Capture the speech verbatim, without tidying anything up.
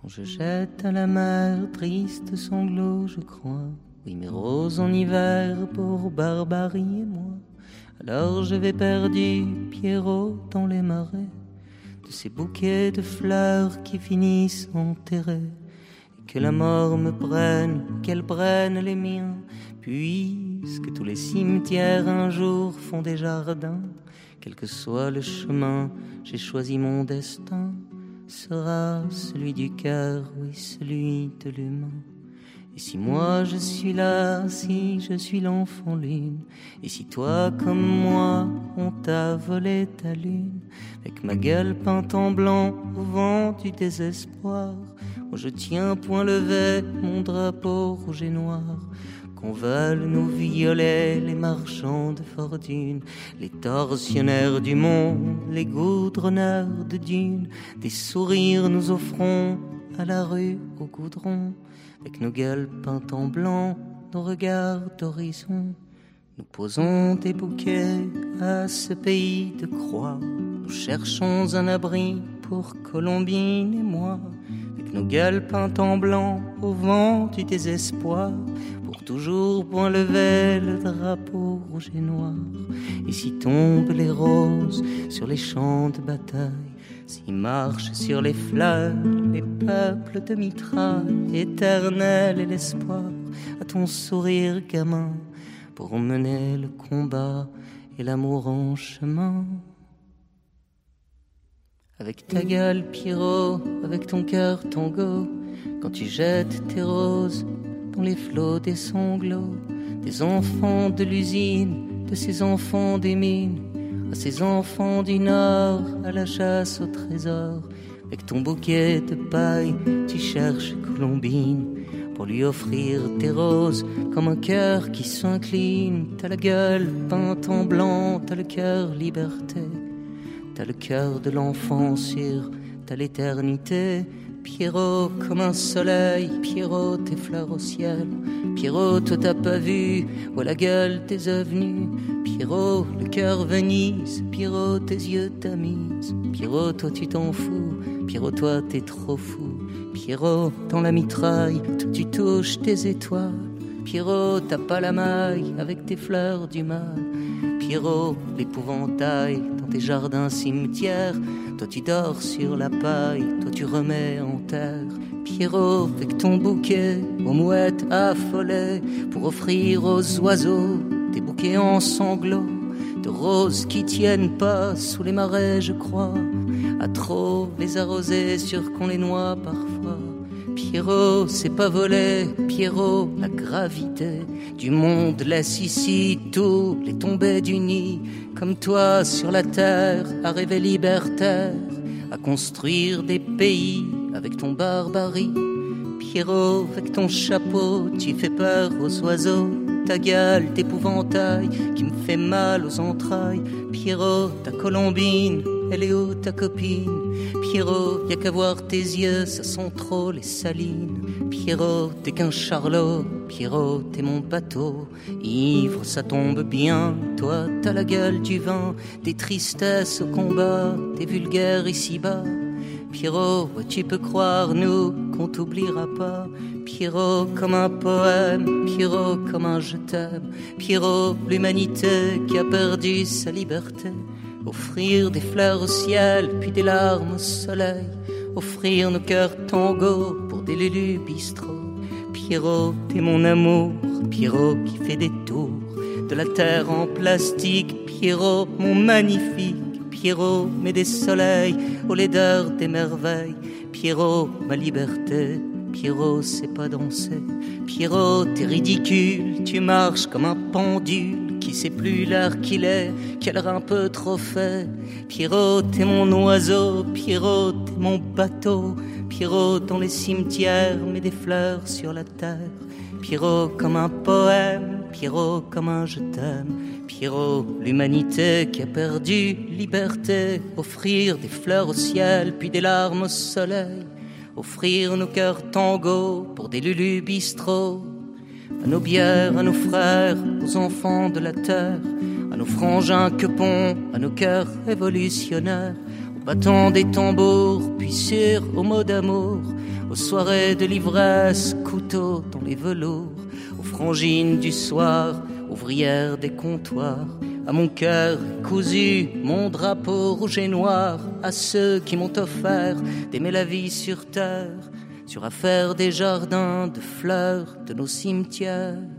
Quand je jette à la mer triste sanglot, je crois, oui mes roses en hiver pour Barbarie et moi. Alors je vais perdu, Pierrot, dans les marais, de ces bouquets de fleurs qui finissent enterrés. Et que la mort me prenne, qu'elle prenne les miens, puisque tous les cimetières un jour font des jardins. Quel que soit le chemin, j'ai choisi mon destin, sera celui du cœur, oui celui de l'humain. Et si moi je suis là, si je suis l'enfant lune, et si toi comme moi on t'a volé ta lune, avec ma gueule peinte en blanc au vent du désespoir, moi je tiens point levé mon drapeau rouge et noir. Qu'on veuille nous violer les marchands de fortune, les tortionnaires du monde, les goudronneurs de dunes, des sourires nous offrons à la rue au goudron, avec nos gueules peintes en blanc, nos regards d'horizon. Nous posons des bouquets à ce pays de croix, nous cherchons un abri pour Colombine et moi, avec nos gueules peintes en blanc au vent du désespoir, pour toujours point lever le drapeau rouge et noir. Et si tombent les roses sur les champs de bataille, s'y marchent sur les fleurs les peuples de mitraille, éternel est l'espoir à ton sourire gamin, pour mener le combat et l'amour en chemin. Avec ta gueule, Pierrot, avec ton cœur tango, quand tu jettes tes roses dans les flots des sanglots, des enfants de l'usine, de ces enfants des mines, à ces enfants du Nord, à la chasse au trésor. Avec ton bouquet de paille, tu cherches Colombine, pour lui offrir tes roses comme un cœur qui s'incline. T'as la gueule peinte en blanc, t'as le cœur liberté, t'as le cœur de l'enfant sûr, t'as l'éternité. Pierrot comme un soleil, Pierrot tes fleurs au ciel, Pierrot toi t'as pas vu, vois la gueule tes avenues, Pierrot le cœur Venise, Pierrot tes yeux tamisent, Pierrot toi tu t'en fous, Pierrot toi t'es trop fou, Pierrot dans la mitraille, toi tu touches tes étoiles, Pierrot t'as pas la maille avec tes fleurs du mal, Pierrot l'épouvantail dans tes jardins cimetières, toi tu dors sur la paille, toi tu remets en terre. Pierrot avec ton bouquet aux mouettes affolées, pour offrir aux oiseaux des bouquets en sanglots, de roses qui tiennent pas sous les marais je crois, à trop les arroser sûr qu'on les noie parfois. Pierrot, c'est pas voler, Pierrot, la gravité du monde laisse ici tous les tombés du nid, comme toi sur la terre, à rêver libertaire, à construire des pays avec ton barbarie. Pierrot, avec ton chapeau, tu fais peur aux oiseaux, ta gueule d'épouvantail qui me fait mal aux entrailles. Pierrot, ta Colombine, elle est où ta copine? Pierrot, y'a qu'à voir tes yeux, ça sent trop les salines. Pierrot, t'es qu'un charlot, Pierrot, t'es mon bateau. Ivre, ça tombe bien, toi t'as la gueule du vin, des tristesses au combat, t'es vulgaire ici-bas. Pierrot, tu peux croire, nous, qu'on t'oubliera pas. Pierrot, comme un poème, Pierrot, comme un je t'aime. Pierrot, l'humanité qui a perdu sa liberté. Offrir des fleurs au ciel, puis des larmes au soleil. Offrir nos cœurs tango pour des lulus bistrots. Pierrot, t'es mon amour, Pierrot qui fait des tours de la terre en plastique. Pierrot, mon magnifique, Pierrot, mets des soleils aux laideurs des merveilles. Pierrot, ma liberté, Pierrot, c'est pas danser. Pierrot, t'es ridicule, tu marches comme un pendule qui sait plus l'heure qu'il est, qu'elle a un peu trop fait. Pierrot, t'es mon oiseau, Pierrot, t'es mon bateau. Pierrot, dans les cimetières, mets des fleurs sur la terre. Pierrot, comme un poème, Pierrot, comme un je t'aime. Pierrot, l'humanité qui a perdu liberté. Offrir des fleurs au ciel, puis des larmes au soleil. Offrir nos cœurs tango pour des lulus bistrots. À nos bières, à nos frères, aux enfants de la terre, à nos frangins quepons, à nos cœurs révolutionnaires, aux battants des tambours, puis sur aux mots d'amour, aux soirées de l'ivresse, couteau dans les velours, aux frangines du soir, ouvrières des comptoirs, à mon cœur cousu, mon drapeau rouge et noir, à ceux qui m'ont offert d'aimer la vie sur terre, sur affaire des jardins de fleurs de nos cimetières.